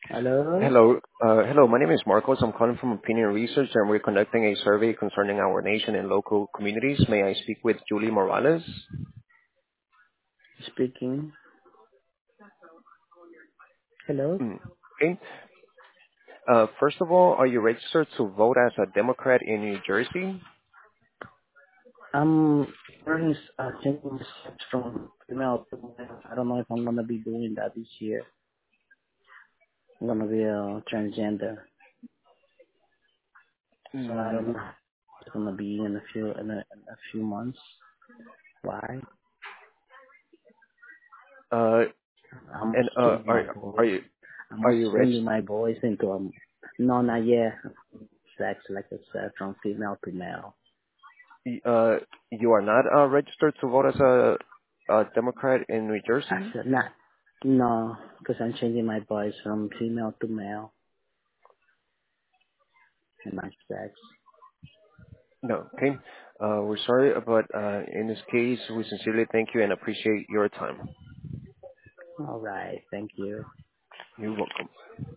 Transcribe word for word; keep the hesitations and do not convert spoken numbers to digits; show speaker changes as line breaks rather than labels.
Hello?
Hello. Uh, hello, my name is Marcos. I'm calling from Opinion Research, and we're conducting a survey concerning our nation and local communities. May I speak with Julie Morales?
Speaking. Hello?
Mm, Okay. Uh, first of all, are you registered to vote as a Democrat in New Jersey?
I'm currently uh, changing sex from female to male. I don't know if I'm gonna be doing that this year. I'm gonna be a transgender, so I don't
Mm,
know. It's gonna be in a few in a, in a few months. Why?
uh,
I'm
and uh,
changing
are
my
are
voice.
you
I'm
are
also
you
changing
registered?
my voice into a no, not yet. Sex, like I said, from female to male.
Uh, you are not uh, registered to vote as a, a Democrat in New
I
Jersey?
said not. No, because I'm changing my voice from female to male in my sex.
No. Okay. Uh, we're sorry, but uh, in this case, we sincerely thank you and appreciate your time.
All right. Thank you.
You're welcome.